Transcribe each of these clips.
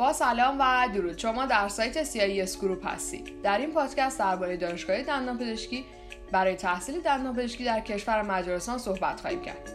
با سلام و درود. شما در سایت CIS گروپ هستید. در این پادکست درباره دانشگاه دندانپزشکی برای تحصیل دندانپزشکی در کشور مجارستان صحبت خواهیم کرد.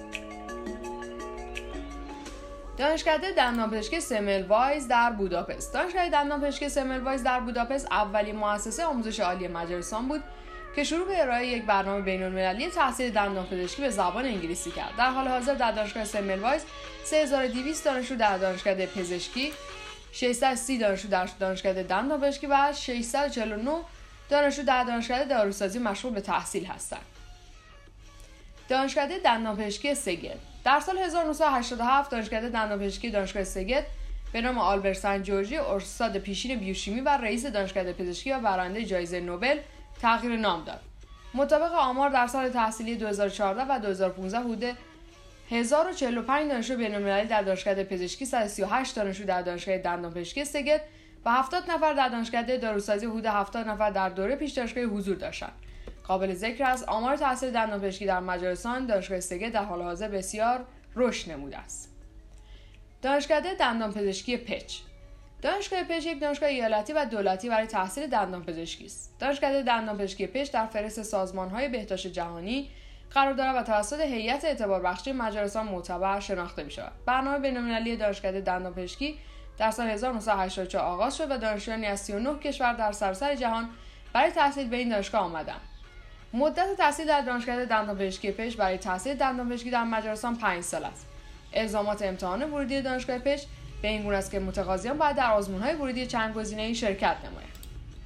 دانشکده دندانپزشکی سملوایز در بوداپست. دانشکده دندانپزشکی سملوایز در بوداپست اولین مؤسسه آموزش عالی مجارستان بود که شروع به ارائه یک برنامه بین‌المللی تحصیل دندانپزشکی به زبان انگلیسی کرد. در حال حاضر در دانشگاه سملوایز 3200 دانشجو در دانشکده پزشکی، 630 دانشجو در دانشکده دندانپزشکی و 649 دانشجو در دانشکده داروسازی مشغول به تحصیل هستند. دانشکده دندانپزشکی سگد. در سال 1987 دانشکده دندانپزشکی دانشگاه سگد به نام آلبرت سنت جورجی، استاد پیشین بیوشیمی و رئیس دانشکده پزشکی و برنده جایزه نوبل تغییر نام داد. مطابق آمار در سال تحصیلی 2014 و 2015 حدود 1045 دانشجو بین‌المللی در دانشکده پزشکی، 138 دانشجو در دانشکده دندانپزشکی سگد و 70 نفر در دانشکده داروسازی حدود 70 نفر در دوره پیش دانشگاهی حضور داشتند. قابل ذکر است آمار تحصیل دندانپزشکی در مجارستان دانشگاه سگد در حال حاضر بسیار رشد نموده است. دانشکده دندانپزشکی پچ. دانشگاه پچ یک دانشگاه ایالتی و دولتی برای تحصیل دندانپزشکی است. دانشکده دندانپزشکی پچ در فهرست سازمان‌های بهداشت جهانی قرار دارد و توسط هیئت اعتباربخشی مجارستان معتبر شناخته می‌شود. برنامه بین‌المللی دانشکده دندانپزشکی در سال 1984 آغاز شد و دانشجویانی از 39 کشور در سراسر جهان برای تحصیل به این دانشگاه آمدند. مدت تحصیل در دانشکده دندانپزشکی پچ برای تحصیل دندانپزشکی در مجارستان 5 سال است. الزامات امتحان ورودی دانشگاه پچ به این گونه است که متقاضیان باید در آزمون‌های ورودی چند گزینه‌ای شرکت نمایند.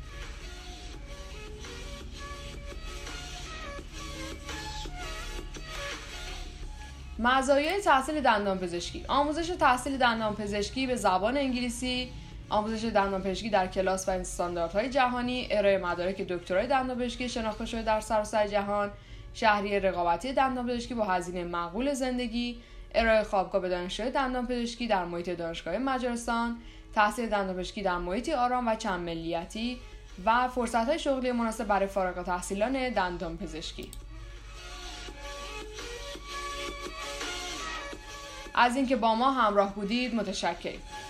مزایای تحصیل دندانپزشکی: آموزش تحصیل دندانپزشکی به زبان انگلیسی، آموزش دندانپزشکی در کلاس و استانداردهای جهانی، ارائه مدارک دکترای دندانپزشکی شناخته شده در سراسر جهان، شهریه رقابتی دندانپزشکی با هزینه معقول زندگی، ارائه خوابگاه به دانشجوی دندانپزشکی در محیط دانشگاه مجارستان، تحصیل دندانپزشکی در محیطی آرام و چند ملیتی و فرصت‌های شغلی مناسب برای فارغ التحصیلان دندانپزشکی. از اینکه با ما همراه بودید متشکرم.